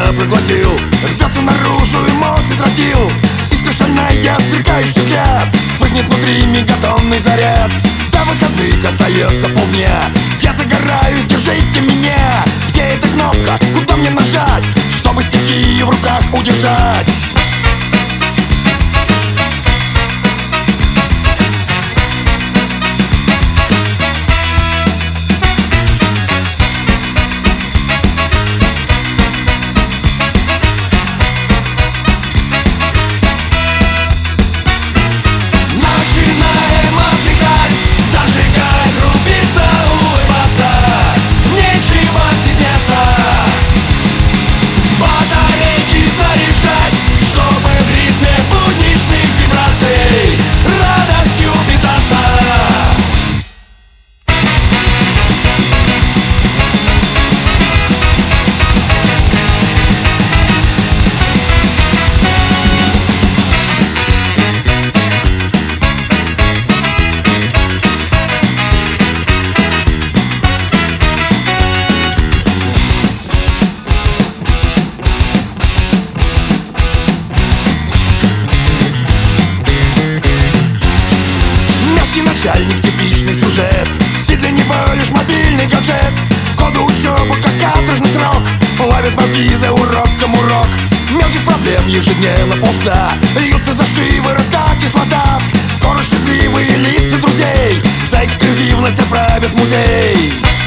проглотил. Рвется наружу, эмоции тратил. Искра шальная, сверкающий взгляд. Вспыхнет внутри мегатонный заряд. До выходных остается полдня. Я загораюсь, держите меня. Где эта кнопка, куда мне нажать, чтобы стихии в руках удержать? Начальник, типичный сюжет. Ты для него лишь мобильный гаджет. Годы учебы, как каторжный срок. Ловит мозги за уроком урок. Мелких проблем ежедневно полста. Льются за шиворот, как кислота. Скоро счастливые лица друзей за эксклюзивность отправят в музей.